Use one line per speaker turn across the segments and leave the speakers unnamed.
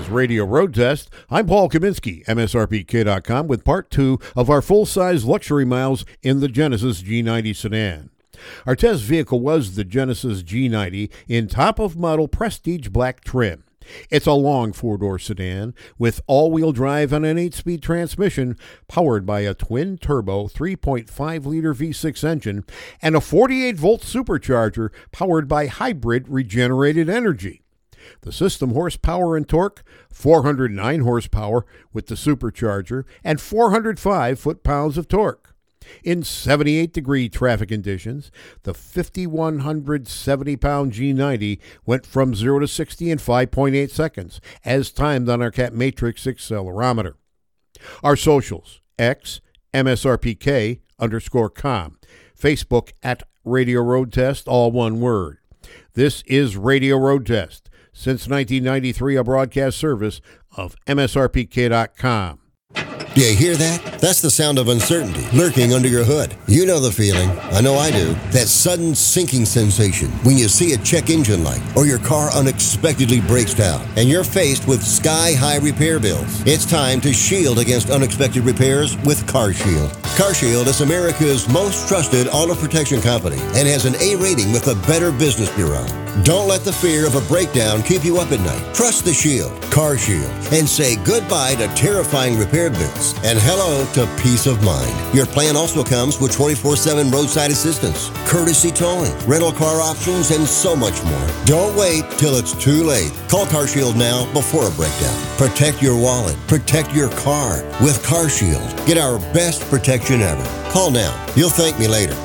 is Radio Road Test. I'm Paul Kaminsky, MSRPK.com, with part 2 of our full-size luxury miles in the Genesis G90 sedan. Our test vehicle was the Genesis G90 in top-of-model prestige black trim. It's a long four-door sedan with all-wheel drive and an 8-speed transmission powered by a twin-turbo 3.5-liter V6 engine and a 48-volt supercharger powered by hybrid regenerated energy. The system horsepower and torque, 409 horsepower with the supercharger and 405 foot-pounds of torque. In 78-degree traffic conditions, the 5,170-pound G90 went from 0 to 60 in 5.8 seconds, as timed on our Cat Matrix accelerometer. Our socials, X, MSRPK_com, Facebook at Radio Road Test, all one word. This is Radio Road Test. Since 1993, a broadcast service of MSRPK.com.
Do you hear that? That's the sound of uncertainty lurking under your hood. You know the feeling. I know I do. That sudden sinking sensation when you see a check engine light or your car unexpectedly breaks down and you're faced with sky-high repair bills. It's time to shield against unexpected repairs with CarShield. CarShield is America's most trusted auto protection company and has an A rating with the Better Business Bureau. Don't let the fear of a breakdown keep you up at night. Trust the Shield, CarShield, and say goodbye to terrifying repair bills and hello to peace of mind. Your plan also comes with 24/7 roadside assistance, courtesy towing, rental car options, and so much more. Don't wait till it's too late. Call CarShield now before a breakdown. Protect your wallet. Protect your car with CarShield. Get our best protection ever. Call now. You'll thank me later.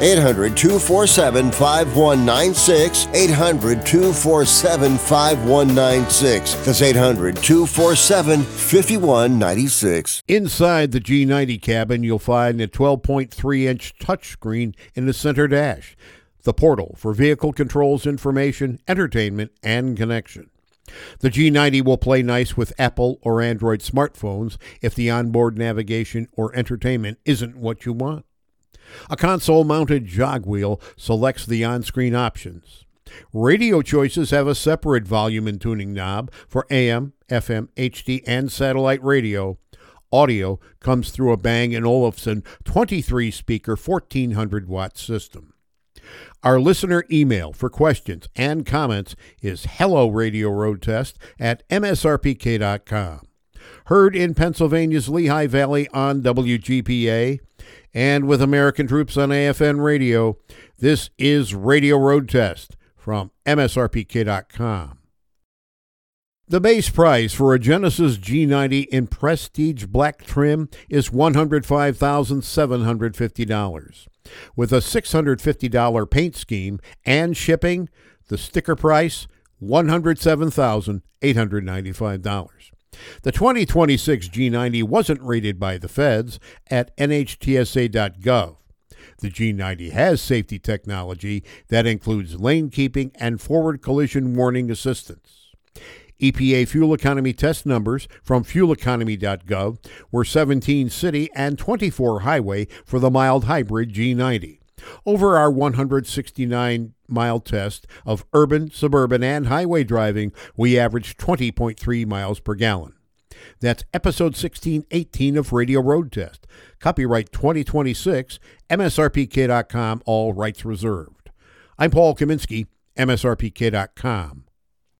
800-247-5196. 800-247-5196. That's 800-247-5196.
Inside the G90 cabin, you'll find a 12.3-inch touchscreen in the center dash, the portal for vehicle controls, information, entertainment, and connection. The G90 will play nice with Apple or Android smartphones if the onboard navigation or entertainment isn't what you want. A console-mounted jog wheel selects the on-screen options. Radio choices have a separate volume and tuning knob for AM, FM, HD, and satellite radio. Audio comes through a Bang & Olufsen 23-speaker 1,400-watt system. Our listener email for questions and comments is helloradioroadtest@msrpk.com. Heard in Pennsylvania's Lehigh Valley on WGPA and with American troops on AFN radio, this is Radio Road Test from MSRPK.com. The base price for a Genesis G90 in prestige black trim is $105,750. With a $650 paint scheme and shipping, the sticker price, $107,895. The 2026 G90 wasn't rated by the feds at NHTSA.gov. The G90 has safety technology that includes lane keeping and forward collision warning assistance. EPA fuel economy test numbers from fueleconomy.gov were 17 city and 24 highway for the mild hybrid G90. Over our 169-mile test of urban, suburban, and highway driving, we averaged 20.3 miles per gallon. That's episode 1618 of Radio Road Test. Copyright 2026, MSRPK.com, all rights reserved. I'm Paul Kaminsky, MSRPK.com.